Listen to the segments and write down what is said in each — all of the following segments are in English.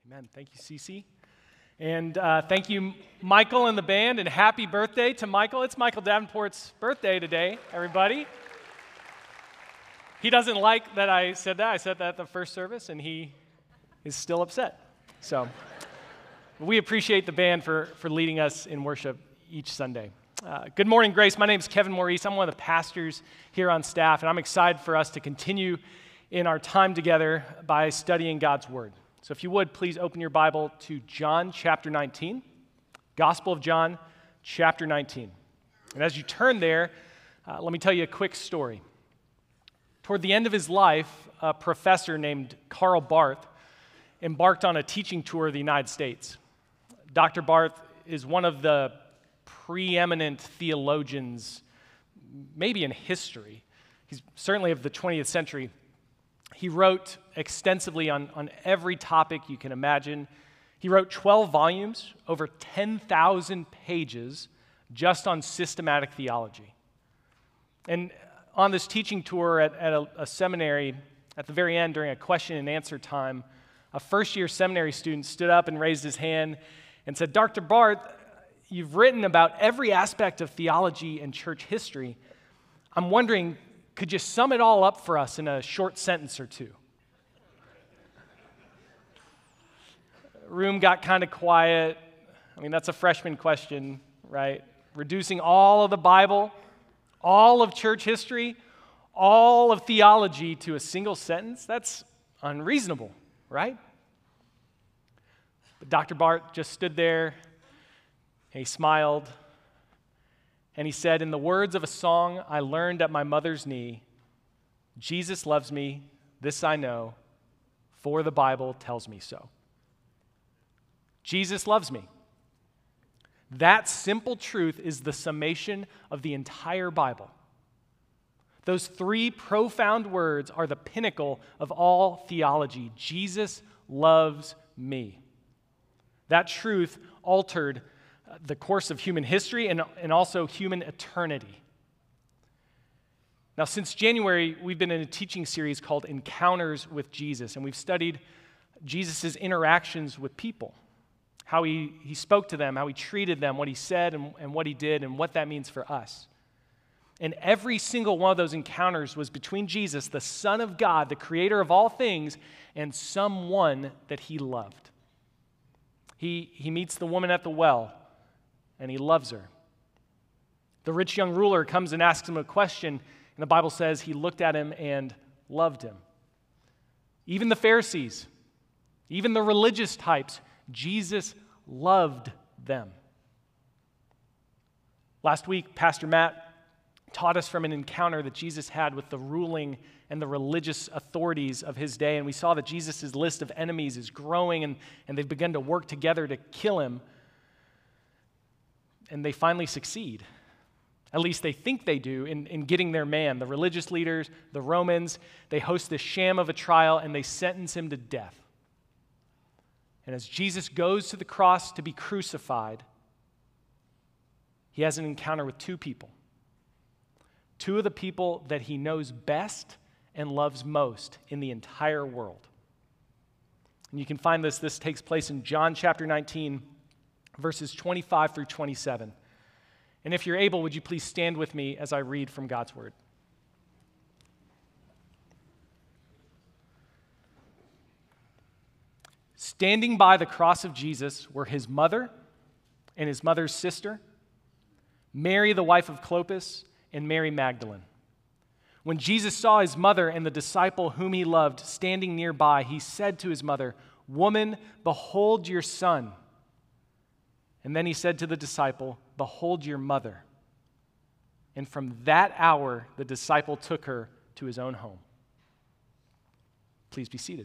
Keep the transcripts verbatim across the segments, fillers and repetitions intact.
Amen. Thank you, Cece. And uh, thank you, Michael and the band, and happy birthday to Michael. It's Michael Davenport's birthday today, everybody. He doesn't like that I said that. I said that at the first service, and he is still upset. So we appreciate the band for, for leading us in worship each Sunday. Uh, good morning, Grace. My name is Kevin Maurice. I'm one of the pastors here on staff, and I'm excited for us to continue in our time together by studying God's Word. So if you would, please open your Bible to John chapter nineteen, Gospel of John chapter nineteen. And as you turn there, uh, let me tell you a quick story. Toward the end of his life, a professor named Karl Barth embarked on a teaching tour of the United States. Doctor Barth is one of the preeminent theologians, maybe in history. He's certainly of the twentieth century. He wrote extensively on, on every topic you can imagine. He wrote twelve volumes, over ten thousand pages, just on systematic theology. And on this teaching tour at, at a, a seminary, at the very end, during a question and answer time, a first-year seminary student stood up and raised his hand and said, "Doctor Barth, you've written about every aspect of theology and church history. I'm wondering, could you sum it all up for us in a short sentence or two?" Room got kind of quiet. I mean, that's a freshman question, right? Reducing all of the Bible, all of church history, all of theology to a single sentence, that's unreasonable, right? But Doctor Barth just stood there, and he smiled, and he said, "In the words of a song I learned at my mother's knee, Jesus loves me, this I know, for the Bible tells me so." Jesus loves me. That simple truth is the summation of the entire Bible. Those three profound words are the pinnacle of all theology. Jesus loves me. That truth altered the course of human history and, and also human eternity. Now, since January, we've been in a teaching series called Encounters with Jesus, and we've studied Jesus' interactions with people, how he, he spoke to them, how he treated them, what he said and, and what he did, and what that means for us. And every single one of those encounters was between Jesus, the Son of God, the creator of all things, and someone that he loved. He, he meets the woman at the well, and he loves her. The rich young ruler comes and asks him a question, and the Bible says he looked at him and loved him. Even the Pharisees, even the religious types, Jesus loved them. Last week, Pastor Matt taught us from an encounter that Jesus had with the ruling and the religious authorities of his day, and we saw that Jesus' list of enemies is growing, and, and they've begun to work together to kill him, and they finally succeed. At least they think they do in, in getting their man. The religious leaders, the Romans, they host this sham of a trial, and they sentence him to death. And as Jesus goes to the cross to be crucified, he has an encounter with two people. Two of the people that he knows best and loves most in the entire world. And you can find this, this takes place in John chapter nineteen, verses twenty-five through twenty-seven. And if you're able, would you please stand with me as I read from God's Word? Standing by the cross of Jesus were his mother and his mother's sister, Mary, the wife of Clopas, and Mary Magdalene. When Jesus saw his mother and the disciple whom he loved standing nearby, he said to his mother, "Woman, behold your son." And then he said to the disciple, "Behold your mother." And from that hour, the disciple took her to his own home. Please be seated.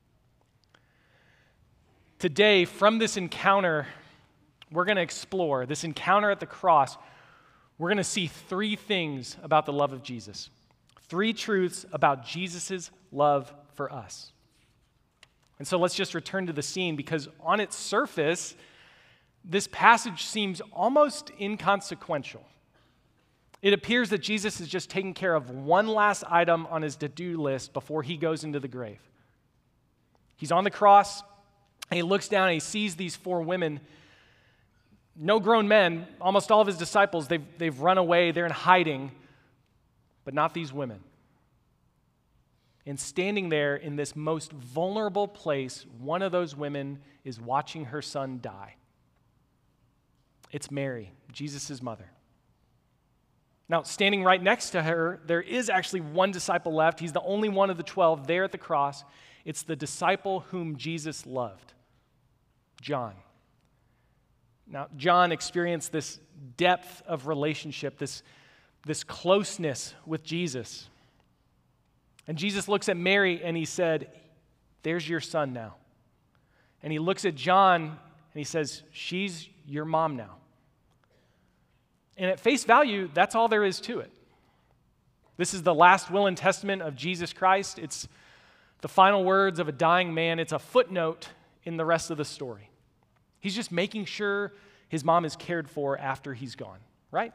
Today, from this encounter, we're going to explore, this encounter at the cross, we're going to see three things about the love of Jesus. Three truths about Jesus' love for us. And so let's just return to the scene, because on its surface, this passage seems almost inconsequential. It appears that Jesus is just taking care of one last item on his to-do list before he goes into the grave. He's on the cross. And he looks down and he sees these four women, no grown men, almost all of his disciples, they've, they've run away, they're in hiding, but not these women. And standing there in this most vulnerable place, one of those women is watching her son die. It's Mary, Jesus' mother. Now, standing right next to her, there is actually one disciple left. He's the only one of the twelve there at the cross. It's the disciple whom Jesus loved, John. Now, John experienced this depth of relationship, this, this closeness with Jesus. And Jesus looks at Mary and he said, "There's your son now." And he looks at John and he says, "She's your mom now." And at face value, that's all there is to it. This is the last will and testament of Jesus Christ. It's the final words of a dying man. It's a footnote in the rest of the story. He's just making sure his mom is cared for after he's gone, right?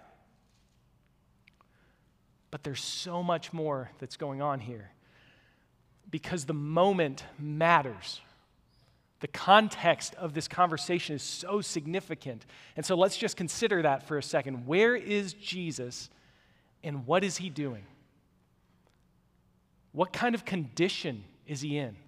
But there's so much more that's going on here because the moment matters. The context of this conversation is so significant. And so let's just consider that for a second. Where is Jesus and what is he doing? What kind of condition is he in?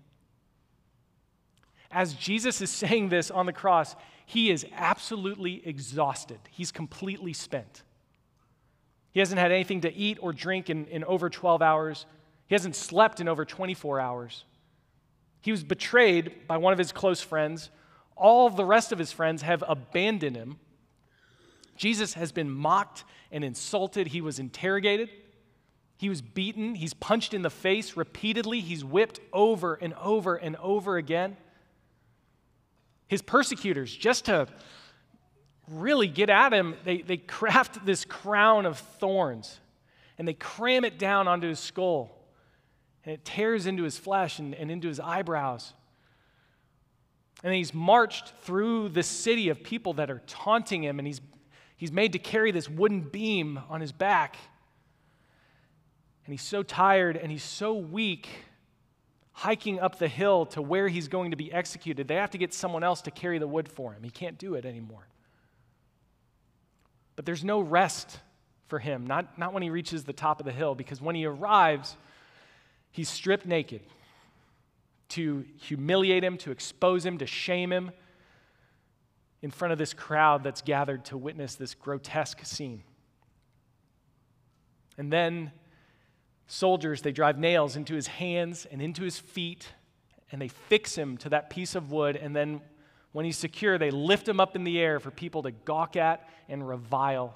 As Jesus is saying this on the cross, he is absolutely exhausted. He's completely spent. He hasn't had anything to eat or drink in, in over twelve hours. He hasn't slept in over twenty-four hours. He was betrayed by one of his close friends. All of the rest of his friends have abandoned him. Jesus has been mocked and insulted. He was interrogated. He was beaten. He's punched in the face repeatedly. He's whipped over and over and over again. His persecutors, just to really get at him, they, they craft this crown of thorns and they cram it down onto his skull. And it tears into his flesh and, and into his eyebrows. And he's marched through the city of people that are taunting him, and he's, he's made to carry this wooden beam on his back. And he's so tired and he's so weak, hiking up the hill to where he's going to be executed. They have to get someone else to carry the wood for him. He can't do it anymore. But there's no rest for him, not, not when he reaches the top of the hill, because when he arrives, he's stripped naked to humiliate him, to expose him, to shame him in front of this crowd that's gathered to witness this grotesque scene. And then soldiers, they drive nails into his hands and into his feet, and they fix him to that piece of wood, and then when he's secure, they lift him up in the air for people to gawk at and revile.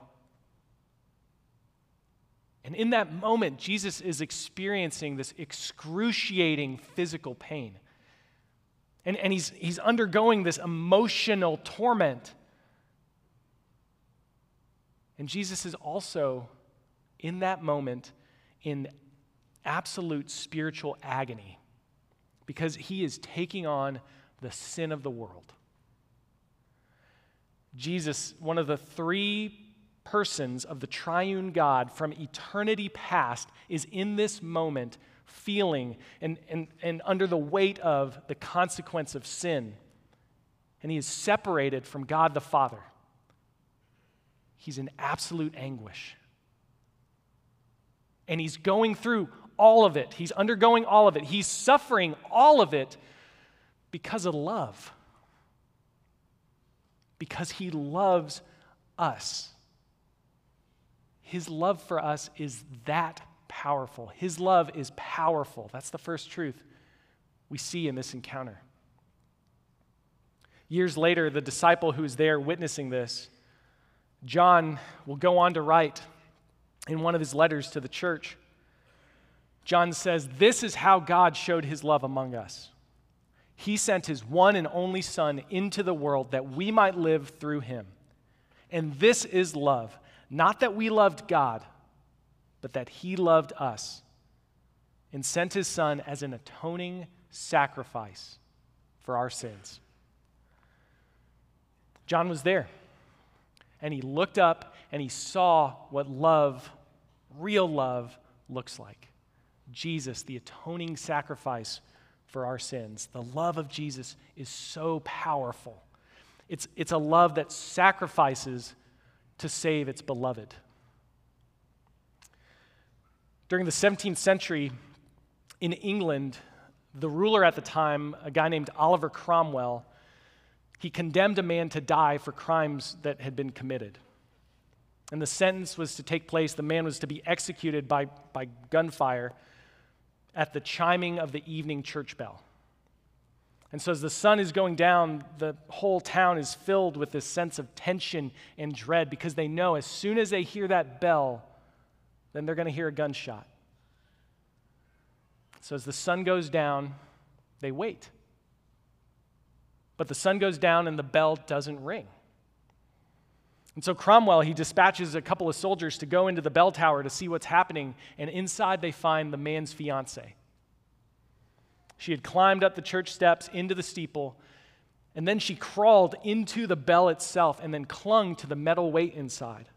And in that moment, Jesus is experiencing this excruciating physical pain. And, and he's, he's undergoing this emotional torment. And Jesus is also, in that moment, in absolute spiritual agony because he is taking on the sin of the world. Jesus, one of the three persons of the triune God from eternity past, is in this moment feeling and, and, and under the weight of the consequence of sin. And he is separated from God the Father. He's in absolute anguish. And he's going through all of it. He's undergoing all of it. He's suffering all of it because of love. Because he loves us. His love for us is that powerful. His love is powerful. That's the first truth we see in this encounter. Years later, the disciple who's there witnessing this, John, will go on to write in one of his letters to the church. John says, "This is how God showed his love among us. He sent his one and only Son into the world that we might live through him. And this is love. Not that we loved God, but that he loved us and sent his Son as an atoning sacrifice for our sins." John was there, and he looked up and he saw what love, real love, looks like. Jesus, the atoning sacrifice for our sins. The love of Jesus is so powerful. It's, it's a love that sacrifices to save its beloved. During the seventeenth century in England, the ruler at the time, a guy named Oliver Cromwell, he condemned a man to die for crimes that had been committed. And the sentence was to take place, the man was to be executed by, by gunfire at the chiming of the evening church bell. And so as the sun is going down, the whole town is filled with this sense of tension and dread because they know as soon as they hear that bell, then they're going to hear a gunshot. So as the sun goes down, they wait. But the sun goes down and the bell doesn't ring. And so Cromwell, he dispatches a couple of soldiers to go into the bell tower to see what's happening, and inside they find the man's fiancée. She had climbed up the church steps into the steeple, and then she crawled into the bell itself and then clung to the metal weight inside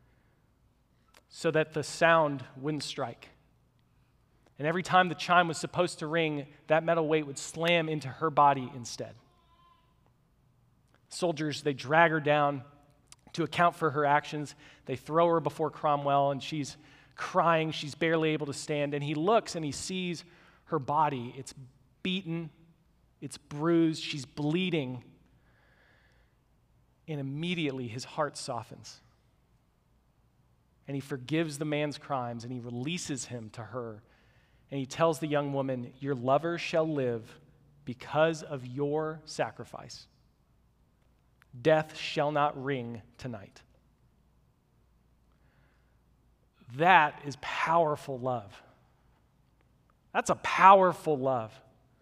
so that the sound wouldn't strike. And every time the chime was supposed to ring, that metal weight would slam into her body instead. Soldiers, they drag her down to account for her actions. They throw her before Cromwell, and she's crying. She's barely able to stand. And he looks and he sees her body. It's beaten. It's bruised. She's bleeding. And immediately his heart softens. And he forgives the man's crimes, and he releases him to her. And he tells the young woman, "Your lover shall live because of your sacrifice. Death shall not ring tonight." That is powerful love. That's a powerful love.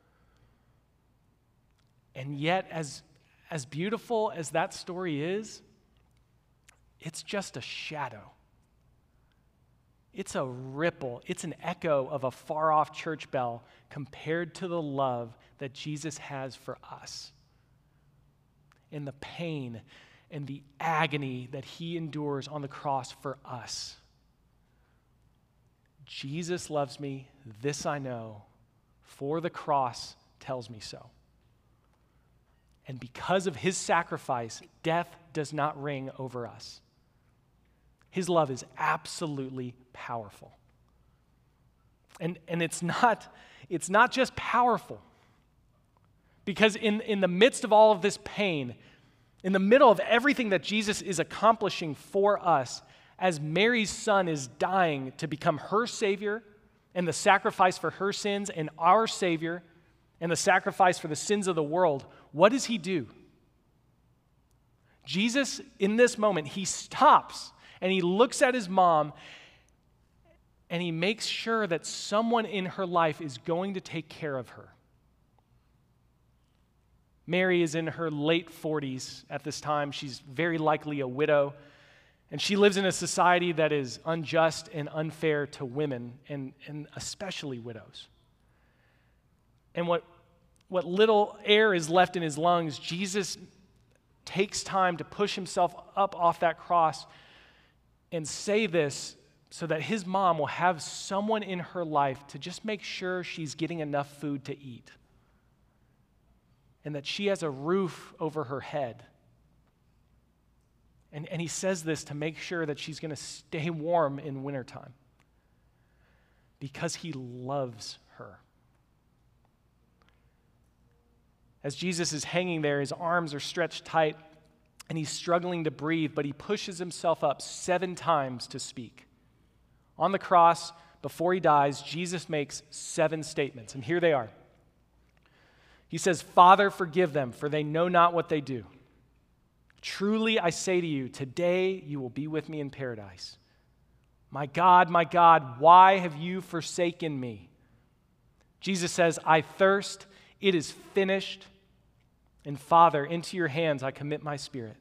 And yet, as, as beautiful as that story is, it's just a shadow. It's a ripple. It's an echo of a far-off church bell compared to the love that Jesus has for us. And the pain and the agony that he endures on the cross for us. Jesus loves me, this I know, for the cross tells me so. And because of his sacrifice, death does not ring over us. His love is absolutely powerful. And, and it's not, it's not just powerful. Because in, in the midst of all of this pain, in the middle of everything that Jesus is accomplishing for us, as Mary's son is dying to become her Savior and the sacrifice for her sins and our Savior and the sacrifice for the sins of the world, what does he do? Jesus, in this moment, he stops and he looks at his mom and he makes sure that someone in her life is going to take care of her. Mary is in her late forties at this time. She's very likely a widow. And she lives in a society that is unjust and unfair to women, and, and especially widows. And what, what little air is left in his lungs, Jesus takes time to push himself up off that cross and say this so that his mom will have someone in her life to just make sure she's getting enough food to eat. And that she has a roof over her head. And, and he says this to make sure that she's going to stay warm in wintertime. Because he loves her. As Jesus is hanging there, his arms are stretched tight, and he's struggling to breathe, but he pushes himself up seven times to speak. On the cross, before he dies, Jesus makes seven statements, and here they are. He says, "Father, forgive them, for they know not what they do. Truly I say to you, today you will be with me in paradise. My God, my God, why have you forsaken me?" Jesus says, "I thirst, it is finished, and Father, into your hands I commit my spirit."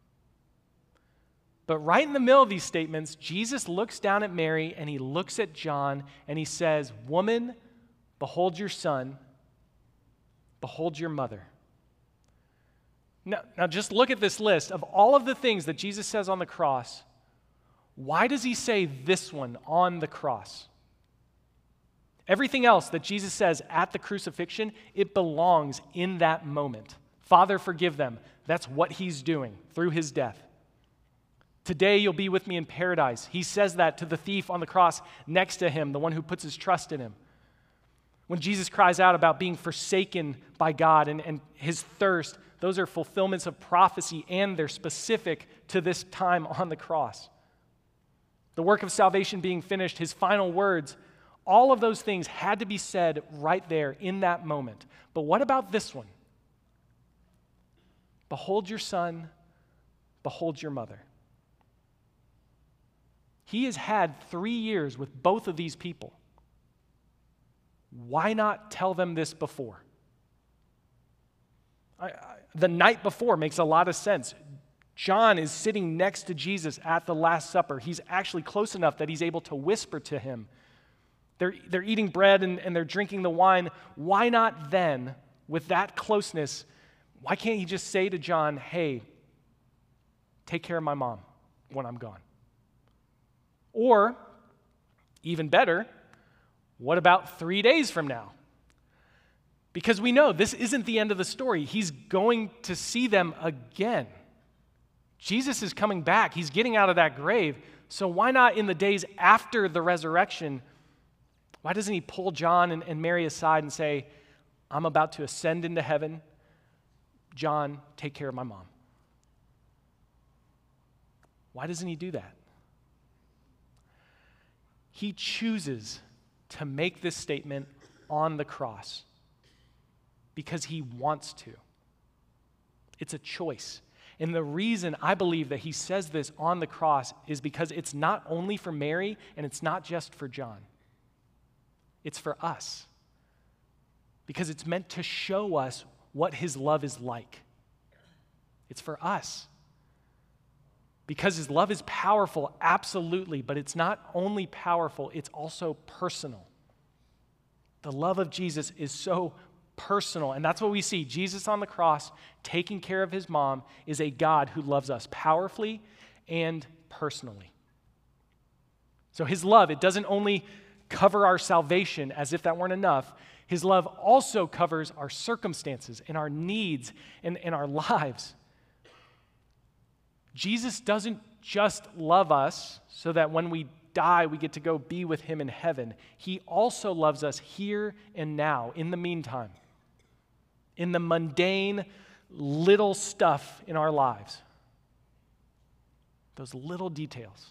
But right in the middle of these statements, Jesus looks down at Mary and he looks at John and he says, "Woman, behold your son. Behold your mother." Now, now just look at this list of all of the things that Jesus says on the cross. Why does he say this one on the cross? Everything else that Jesus says at the crucifixion, it belongs in that moment. Father, forgive them. That's what he's doing through his death. Today you'll be with me in paradise. He says that to the thief on the cross next to him, the one who puts his trust in him. When Jesus cries out about being forsaken by God and, and his thirst, those are fulfillments of prophecy, and they're specific to this time on the cross. The work of salvation being finished, his final words, all of those things had to be said right there in that moment. But what about this one? Behold your son, behold your mother. He has had three years with both of these people. Why not tell them this before? I, I, the night before makes a lot of sense. John is sitting next to Jesus at the Last Supper. He's actually close enough that he's able to whisper to him. They're, they're eating bread and, and they're drinking the wine. Why not then, with that closeness, why can't he just say to John, hey, take care of my mom when I'm gone? Or, even better, what about three days from now? Because we know this isn't the end of the story. He's going to see them again. Jesus is coming back. He's getting out of that grave. So why not in the days after the resurrection, why doesn't he pull John and, and Mary aside and say, I'm about to ascend into heaven. John, take care of my mom. Why doesn't he do that? He chooses to make this statement on the cross because he wants to. It's a choice. And the reason I believe that he says this on the cross is because it's not only for Mary and it's not just for John. It's for us. Because it's meant to show us what his love is like. It's for us. Because his love is powerful, absolutely, but it's not only powerful, it's also personal. The love of Jesus is so personal, and that's what we see. Jesus on the cross, taking care of his mom, is a God who loves us powerfully and personally. So his love, it doesn't only cover our salvation as if that weren't enough. His love also covers our circumstances and our needs and, and our lives. Jesus doesn't just love us so that when we die, we get to go be with him in heaven. He also loves us here and now, in the meantime, in the mundane little stuff in our lives. Those little details.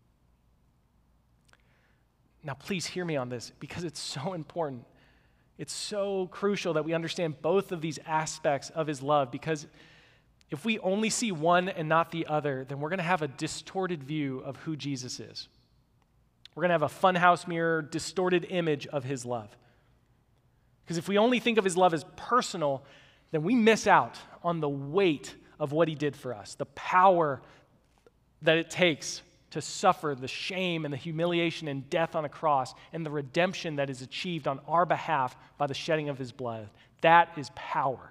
Now, please hear me on this because it's so important. It's so crucial that we understand both of these aspects of his love, because if we only see one and not the other, then we're going to have a distorted view of who Jesus is. We're going to have a funhouse mirror, distorted image of his love. Because if we only think of his love as personal, then we miss out on the weight of what he did for us, the power that it takes to suffer the shame and the humiliation and death on a cross, and the redemption that is achieved on our behalf by the shedding of his blood. That is power.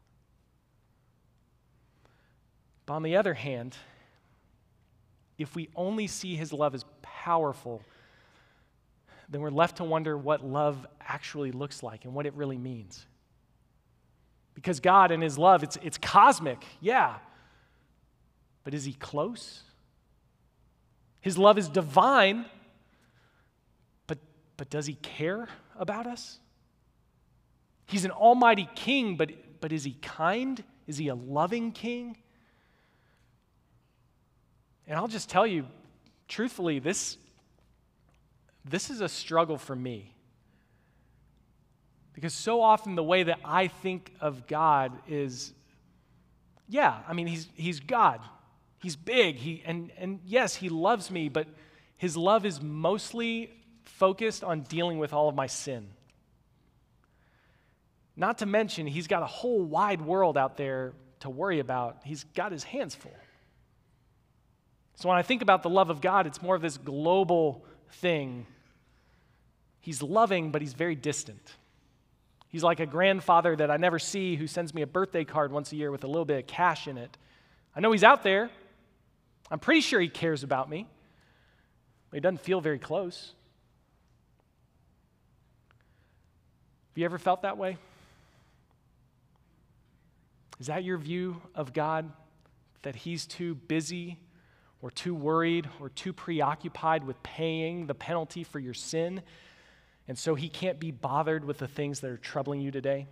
But on the other hand, if we only see his love as powerful, then we're left to wonder what love actually looks like and what it really means. Because God and his love, it's, it's cosmic, yeah. But is he close? His love is divine, but, but does he care about us? He's an almighty king, but, but is he kind? Is he a loving king? And I'll just tell you, truthfully, this, this is a struggle for me. Because so often the way that I think of God is, yeah, I mean, he's, he's God. He's big, he, and, and yes, he loves me, but his love is mostly focused on dealing with all of my sin. Not to mention, he's got a whole wide world out there to worry about. He's got his hands full. So when I think about the love of God, it's more of this global thing. He's loving, but he's very distant. He's like a grandfather that I never see who sends me a birthday card once a year with a little bit of cash in it. I know he's out there. I'm pretty sure he cares about me, but he doesn't feel very close. Have you ever felt that way? Is that your view of God? That he's too busy or too worried or too preoccupied with paying the penalty for your sin, and so he can't be bothered with the things that are troubling you today?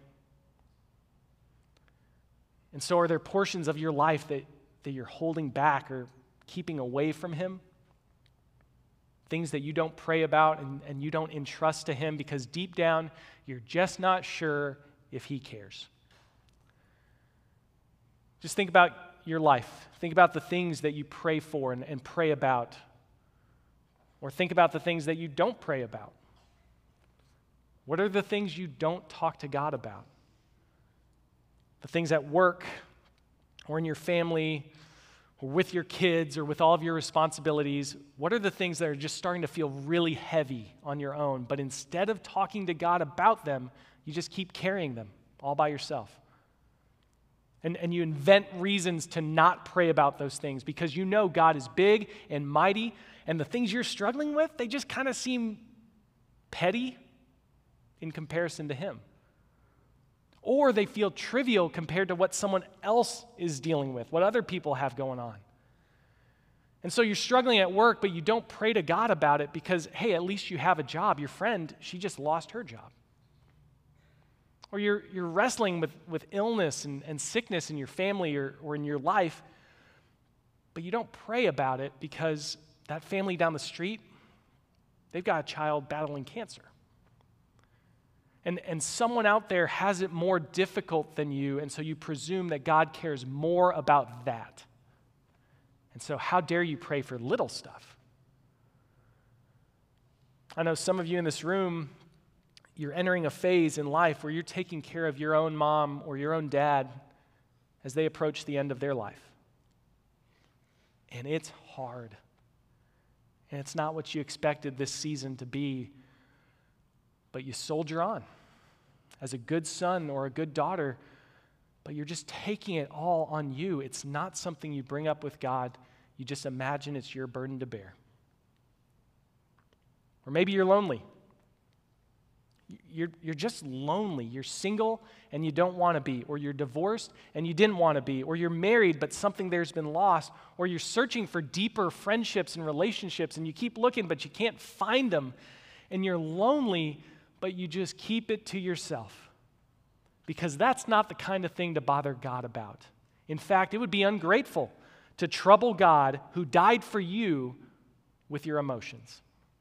And so are there portions of your life that, that you're holding back or keeping away from him? Things that you don't pray about and, and you don't entrust to him because deep down you're just not sure if he cares. Just think about your life. Think about the things that you pray for and, and pray about. Or think about the things that you don't pray about. What are the things you don't talk to God about? The things at work or in your family or with your kids or with all of your responsibilities. What are the things that are just starting to feel really heavy on your own, but instead of talking to God about them, you just keep carrying them all by yourself? And, and you invent reasons to not pray about those things because you know God is big and mighty, and the things you're struggling with, they just kind of seem petty in comparison to him. Or they feel trivial compared to what someone else is dealing with, what other people have going on. And so you're struggling at work, but you don't pray to God about it because, hey, at least you have a job. Your friend, she just lost her job. Or you're, you're wrestling with, with illness and, and sickness in your family or, or in your life, but you don't pray about it because that family down the street, they've got a child battling cancer. And, and someone out there has it more difficult than you, and so you presume that God cares more about that. And so how dare you pray for little stuff? I know some of you in this room, you're entering a phase in life where you're taking care of your own mom or your own dad as they approach the end of their life. And it's hard. And it's not what you expected this season to be, but you soldier on as a good son or a good daughter, but you're just taking it all on you. It's not something you bring up with God. You just imagine it's your burden to bear. Or maybe you're lonely. You're, you're just lonely. You're single and you don't want to be, or you're divorced and you didn't want to be, or you're married but something there's been lost, or you're searching for deeper friendships and relationships and you keep looking but you can't find them, and you're lonely but you just keep it to yourself because that's not the kind of thing to bother God about. In fact, it would be ungrateful to trouble God who died for you with your emotions.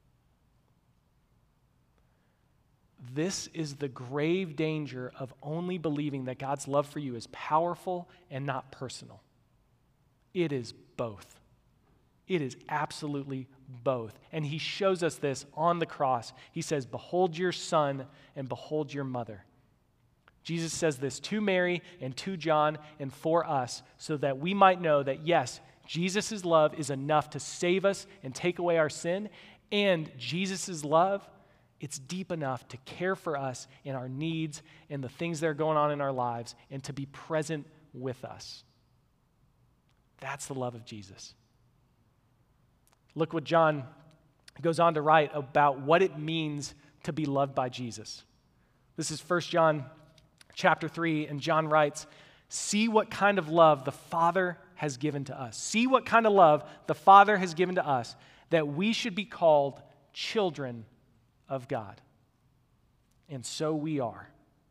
This is the grave danger of only believing that God's love for you is powerful and not personal. It is both. It is absolutely both. And he shows us this on the cross. He says, "Behold your son and behold your mother." Jesus says this to Mary and to John and for us so that we might know that, yes, Jesus' love is enough to save us and take away our sin, and Jesus' love, it's deep enough to care for us in our needs and the things that are going on in our lives and to be present with us. That's the love of Jesus. Look what John goes on to write about what it means to be loved by Jesus. This is First John chapter three, and John writes, "See what kind of love the Father has given to us. See what kind of love the Father has given to us, that we should be called children of God." And so we are.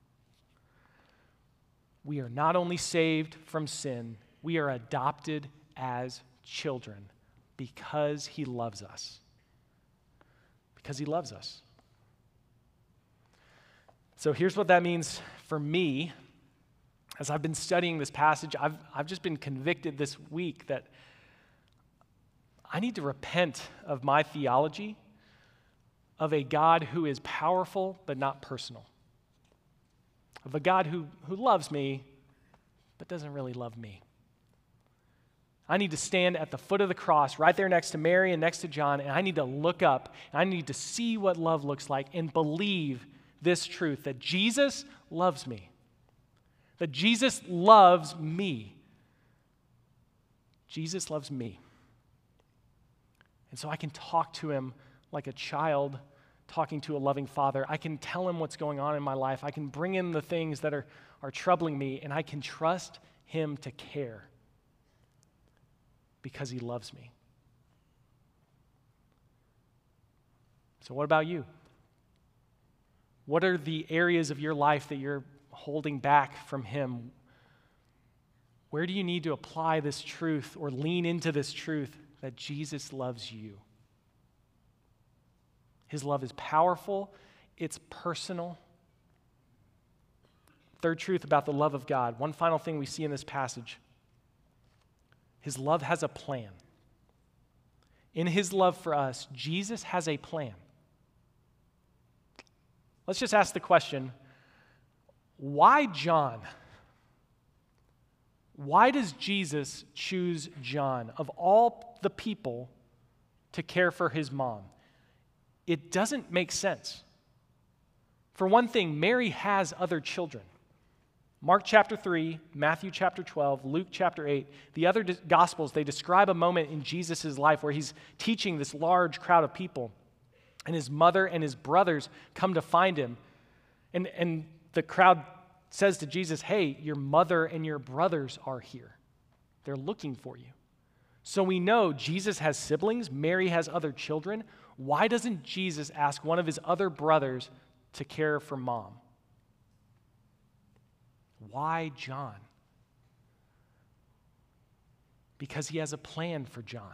We are not only saved from sin, we are adopted as children because he loves us. Because he loves us. So here's what that means for me. As I've been studying this passage, I've, I've just been convicted this week that I need to repent of my theology of a God who is powerful but not personal. Of a God who, who loves me but doesn't really love me. I need to stand at the foot of the cross right there next to Mary and next to John, and I need to look up, and I need to see what love looks like and believe this truth, that Jesus loves me. That Jesus loves me. Jesus loves me. And so I can talk to him like a child talking to a loving father. I can tell him what's going on in my life. I can bring him the things that are, are troubling me, and I can trust him to care because he loves me. So what about you? What are the areas of your life that you're holding back from him? Where do you need to apply this truth or lean into this truth that Jesus loves you? His love is powerful, it's personal. Third truth about the love of God. One final thing we see in this passage. His love has a plan. In his love for us, Jesus has a plan. Let's just ask the question, why John? Why does Jesus choose John, of all the people, to care for his mom? It doesn't make sense. For one thing, Mary has other children. Mark chapter three, Matthew chapter twelve, Luke chapter eight, the other Gospels, they describe a moment in Jesus' life where he's teaching this large crowd of people, and his mother and his brothers come to find him. And, and the crowd says to Jesus, hey, your mother and your brothers are here. They're looking for you. So we know Jesus has siblings, Mary has other children. Why doesn't Jesus ask one of his other brothers to care for mom? Why John? Because he has a plan for John.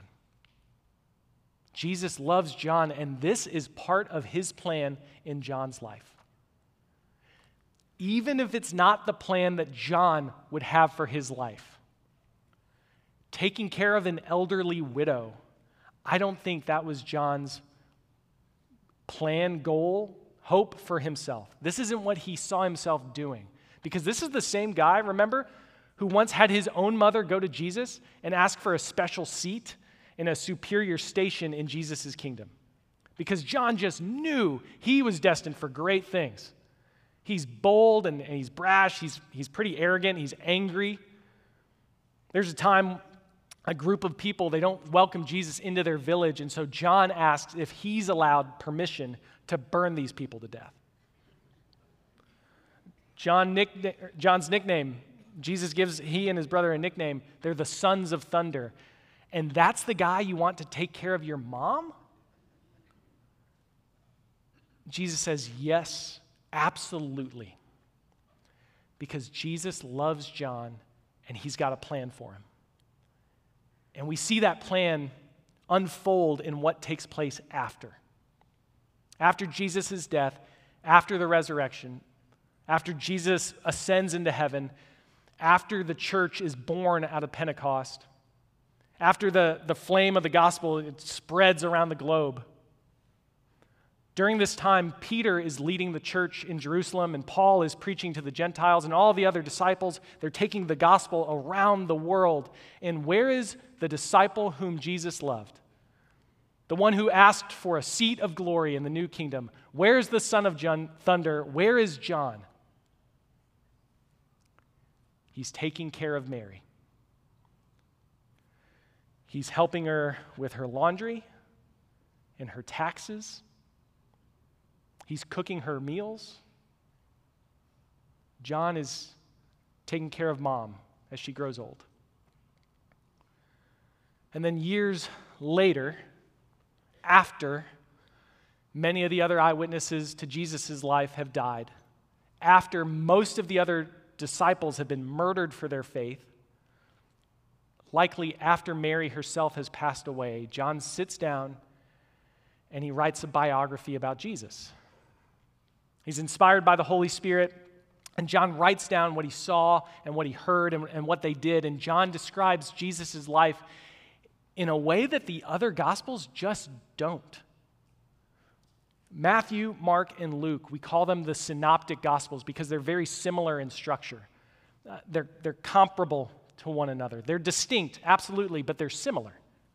Jesus loves John, and this is part of his plan in John's life. Even if it's not the plan that John would have for his life. Taking care of an elderly widow, I don't think that was John's plan, goal, hope for himself. This isn't what he saw himself doing. Because this is the same guy, remember, who once had his own mother go to Jesus and ask for a special seat in a superior station in Jesus' kingdom. Because John just knew he was destined for great things. He's bold and, and he's brash, he's, he's pretty arrogant, he's angry. There's a time a group of people, they don't welcome Jesus into their village, and so John asks if he's allowed permission to burn these people to death. John nick, John's nickname, Jesus gives he and his brother a nickname. They're the sons of thunder. And that's the guy you want to take care of your mom? Jesus says, yes, absolutely. Because Jesus loves John and he's got a plan for him. And we see that plan unfold in what takes place after. After Jesus' death, after the resurrection, after Jesus ascends into heaven, after the church is born out of Pentecost, after the, the flame of the gospel it spreads around the globe. During this time, Peter is leading the church in Jerusalem, and Paul is preaching to the Gentiles, and all the other disciples, they're taking the gospel around the world. And where is the disciple whom Jesus loved? The one who asked for a seat of glory in the new kingdom. Where is the son of John, thunder? Where is John? He's taking care of Mary. He's helping her with her laundry and her taxes. He's cooking her meals. John is taking care of mom as she grows old. And then years later, after many of the other eyewitnesses to Jesus' life have died, after most of the other disciples have been murdered for their faith, likely after Mary herself has passed away, John sits down and he writes a biography about Jesus. He's inspired by the Holy Spirit, and John writes down what he saw and what he heard and, and what they did, and John describes Jesus' life in a way that the other Gospels just don't. Matthew, Mark, and Luke, we call them the synoptic Gospels because they're very similar in structure. Uh, they're, they're comparable to one another. They're distinct, absolutely, but they're similar.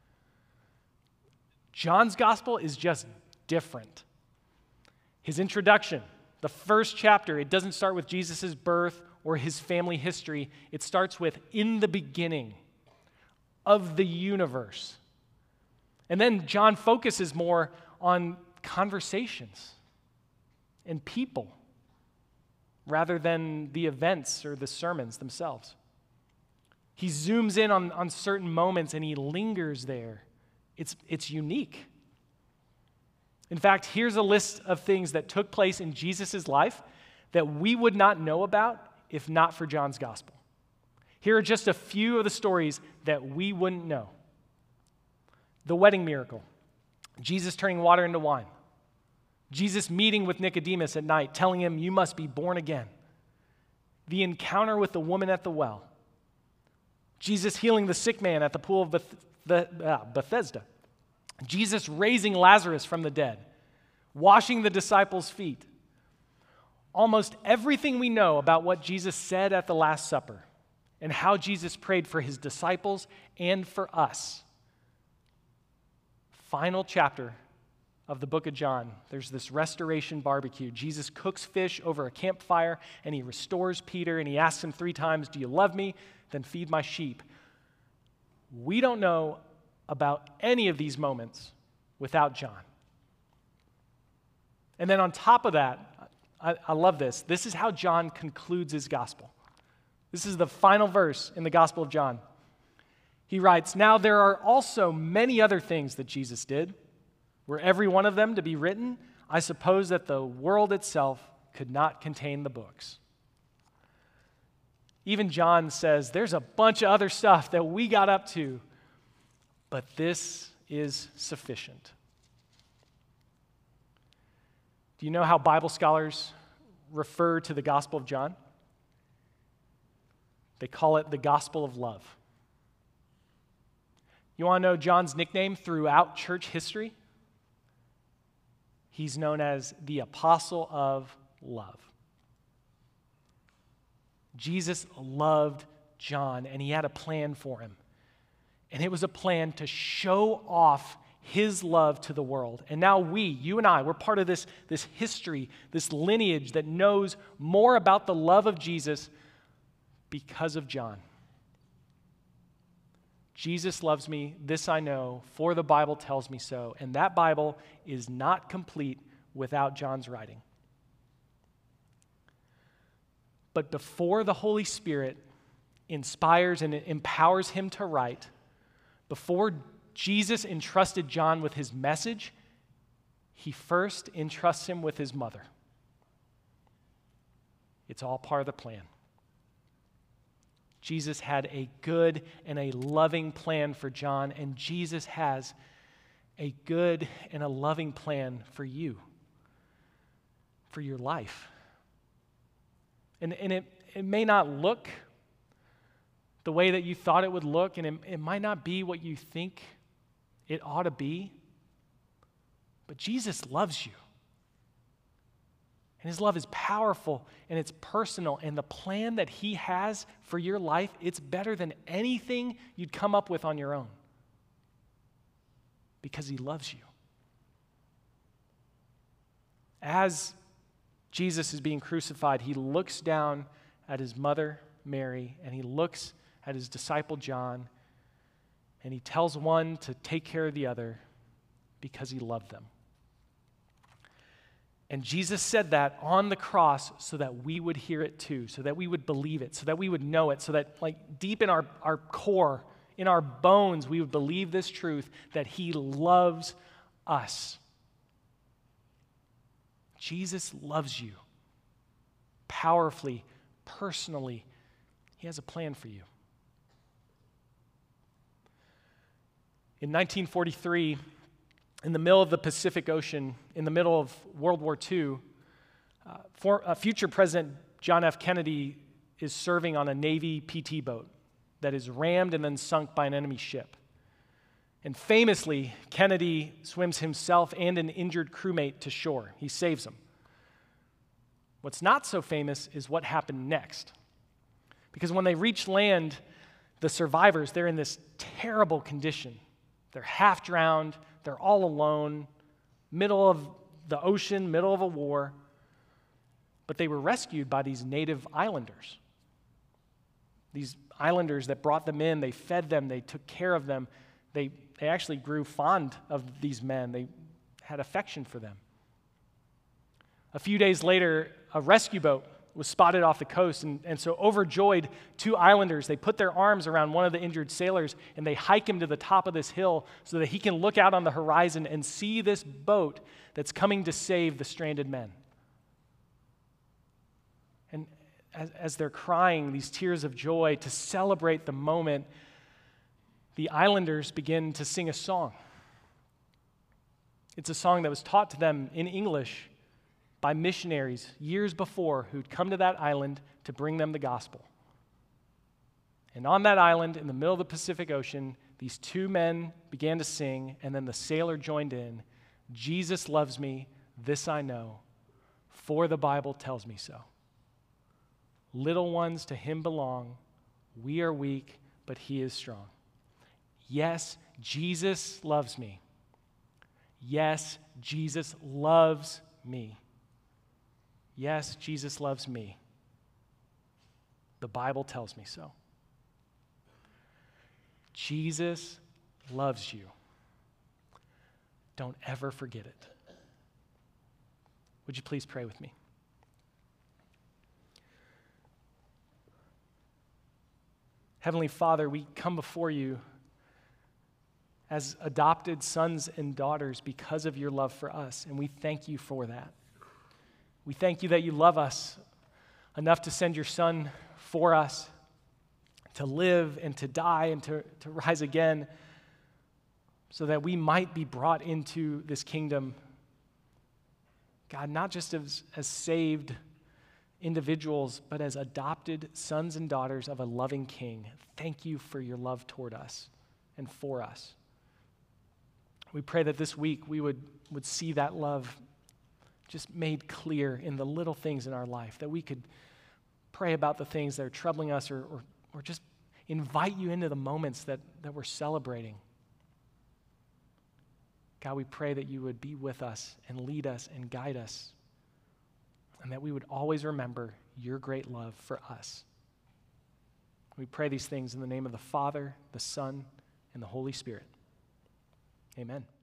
John's Gospel is just different. His introduction, the first chapter, it doesn't start with Jesus' birth or his family history. It starts with, in the beginning of the universe. And then John focuses more on conversations and people rather than the events or the sermons themselves. He zooms in on, on certain moments and he lingers there. It's, it's unique. In fact, here's a list of things that took place in Jesus' life that we would not know about if not for John's gospel. Here are just a few of the stories that we wouldn't know. The wedding miracle, Jesus turning water into wine. Jesus meeting with Nicodemus at night, telling him, you must be born again. The encounter with the woman at the well. Jesus healing the sick man at the pool of Beth- the, uh, Bethesda. Jesus raising Lazarus from the dead. Washing the disciples' feet. Almost everything we know about what Jesus said at the Last Supper and how Jesus prayed for his disciples and for us. Final chapter of the book of John, there's this restoration barbecue. Jesus cooks fish over a campfire, and he restores Peter, and he asks him three times, do you love me? Then feed my sheep. We don't know about any of these moments without John. And then on top of that, I, I love this. This is how John concludes his gospel. This is the final verse in the Gospel of John. He writes, now there are also many other things that Jesus did. Were every one of them to be written, I suppose that the world itself could not contain the books. Even John says there's a bunch of other stuff that we got up to, but this is sufficient. Do you know how Bible scholars refer to the Gospel of John? They call it the Gospel of Love. You want to know John's nickname throughout church history? He's known as the Apostle of Love. Jesus loved John, and he had a plan for him. And it was a plan to show off his love to the world. And now we, you and I, we're part of this, this history, this lineage that knows more about the love of Jesus because of John. Jesus loves me, this I know, for the Bible tells me so. And that Bible is not complete without John's writing. But before the Holy Spirit inspires and empowers him to write, before Jesus entrusted John with his message, he first entrusts him with his mother. It's all part of the plan. Jesus had a good and a loving plan for John, and Jesus has a good and a loving plan for you, for your life. And, and it, it may not look the way that you thought it would look, and it, it might not be what you think it ought to be, but Jesus loves you. And his love is powerful, and it's personal, and the plan that he has for your life, it's better than anything you'd come up with on your own because he loves you. As Jesus is being crucified, he looks down at his mother, Mary, and he looks at his disciple, John, and he tells one to take care of the other because he loved them. And Jesus said that on the cross so that we would hear it too, so that we would believe it, so that we would know it, so that like deep in our, our core, in our bones, we would believe this truth that he loves us. Jesus loves you powerfully, personally. He has a plan for you. In nineteen forty-three, in the middle of the Pacific Ocean, in the middle of World War Two, uh, for, uh, future President John F. Kennedy is serving on a Navy P T boat that is rammed and then sunk by an enemy ship. And famously, Kennedy swims himself and an injured crewmate to shore. He saves them. What's not so famous is what happened next. Because when they reach land, the survivors, they're in this terrible condition. They're half drowned. They're all alone, middle of the ocean, middle of a war. But they were rescued by these native islanders. These islanders that brought them in, they fed them, they took care of them. They, they actually grew fond of these men. They had affection for them. A few days later, a rescue boat was spotted off the coast, and, and so overjoyed, two islanders, they put their arms around one of the injured sailors, and they hike him to the top of this hill so that he can look out on the horizon and see this boat that's coming to save the stranded men. And as, as they're crying these tears of joy to celebrate the moment, the islanders begin to sing a song. It's a song that was taught to them in English by missionaries years before who'd come to that island to bring them the gospel. And on that island in the middle of the Pacific Ocean, these two men began to sing, and then the sailor joined in. Jesus loves me, this I know, for the Bible tells me so. Little ones to him belong, we are weak, but he is strong. Yes, Jesus loves me. Yes, Jesus loves me. Yes, Jesus loves me. The Bible tells me so. Jesus loves you. Don't ever forget it. Would you please pray with me? Heavenly Father, we come before you as adopted sons and daughters because of your love for us, and we thank you for that. We thank you that you love us enough to send your Son for us, to live and to die and to, to rise again, so that we might be brought into this kingdom, God, not just as, as saved individuals, but as adopted sons and daughters of a loving King. Thank you for your love toward us and for us. We pray that this week we would, would see that love just made clear in the little things in our life, that we could pray about the things that are troubling us, or, or, or just invite you into the moments that, that we're celebrating. God, we pray that you would be with us and lead us and guide us, and that we would always remember your great love for us. We pray these things in the name of the Father, the Son, and the Holy Spirit. Amen.